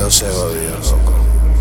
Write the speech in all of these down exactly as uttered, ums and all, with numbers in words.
Esto se jodió, loco.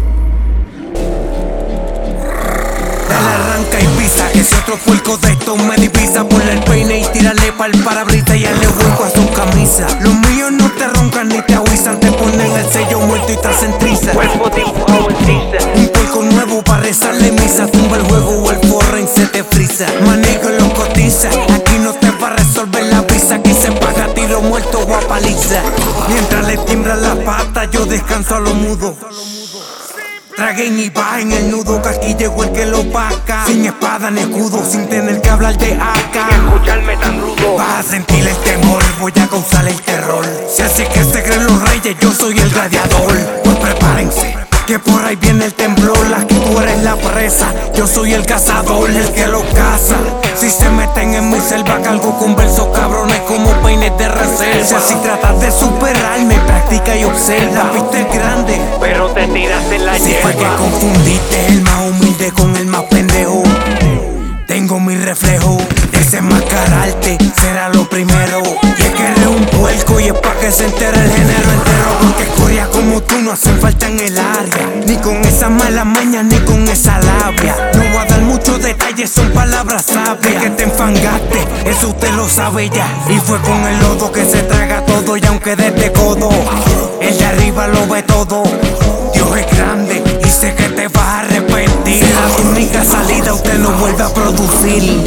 Dale arranca y pisa, que si otro puerco de esto me divisa. Ponle el peine y tírale pa'l parabrisa y hazle hueco a su camisa. Los míos no te roncan ni te avisan, te ponen el sello muerto y te hacen triza. Cuerpo dibujado en tiza. Un puerco nuevo para rezarle misa. Tumba el juego o el forren se te frisa. Manejo lo cotiza, aquí no te va a resolver la visa. Aquí se paga tiro muerto o a paliza. Mientras le timbran las patas yo descanso a lo mudo. Traguen y bajen el nudo, que aquí llegó el que lo paga. Sin espada ni escudo, sin tener que hablar de acá. Sin escucharme tan rudo, vas a sentir el temor, voy a causar el terror. Si así que se creen los reyes, yo soy el gladiador. Pues prepárense, que por ahí viene el temblor. Aquí tú eres la presa, yo soy el cazador, el que lo caza. Si se meten en mi selva, cargo con versos cabrones como peines de reserva. Si así tratas de superarme, practica y observa. La vista es grande, pero te tiras en la hierba. Si fue que confundiste el más humilde con el más pendejo, tengo mi reflejo, desenmascararte será lo primero. Y es que eres un puerco y es pa' que se entere el género entero. Porque escorias como tú no hacen falta en el área, ni con esas malas mañas ni con esa labia. No voy a dar muchos detalles, son palabras sabias. Que te enfangaste, eso usted lo sabe ya. Y fue con el lodo que se traga todo, y aunque desde codo, el de arriba lo ve todo. Dios es grande y sé que te vas a arrepentir. Será tu única salida, usted no vuelve a producir.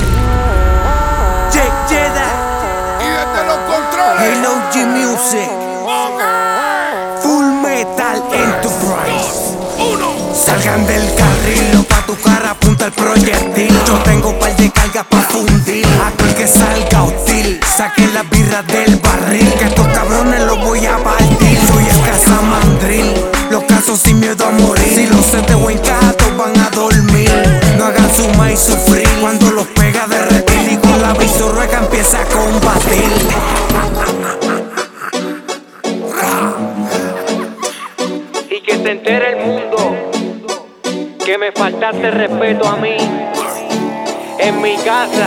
Jake Jedi Y desde los controles, Halo G Music, Full Metal Enterprise. uno. Salgan del carril, pa' tu cara apunta el proyectil. Yo tengo par de cargas pa' fundir aquel que salga hostil. Saquen las birras del barril, que estos cabrones los voy a partir. Soy el cazamandril, los casos sin miedo a morir. Si los sete o encajados van a dormir, no hagan suma y sufrir. Cuando los pega de retil y con la visorrueca empieza a combatir. Y que se entere el mundo que me faltaste respeto a mí, en mi casa,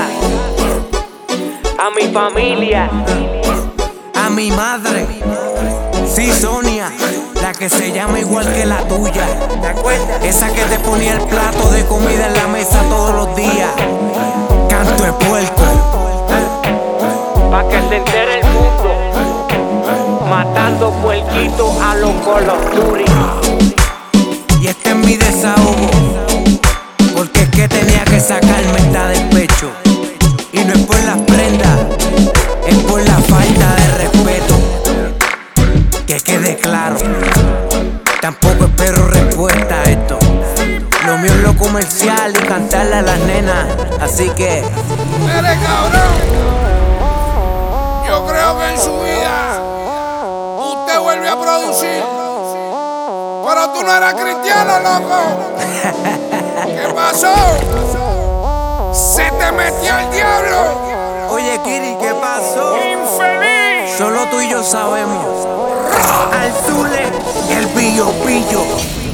a mi familia, a mi madre. Sí, Sonia, la que se llama igual que la tuya. ¿Te acuerdas? Esa que te ponía el plato de comida en la mesa todos los días. Canto de puerco, pa' que se entere el mundo, matando puerquitos a los Call of Duty. Y este es mi desahogo, porque es que tenía que sacarme esta del pecho. Y no es por las prendas, es por la falta de respeto. Que quede claro, tampoco espero respuesta a esto. Lo mío es lo comercial y cantarle a las nenas. Así que, Mire, cabrón, yo creo que en su vida usted vuelve a producir, pero tú no eras cristiano, loco. ¿Qué pasó? Se te metió el diablo. oye Kiri, ¿qué pasó? Infeliz. Solo tú y yo sabemos. Al Zule, el pillo pillo.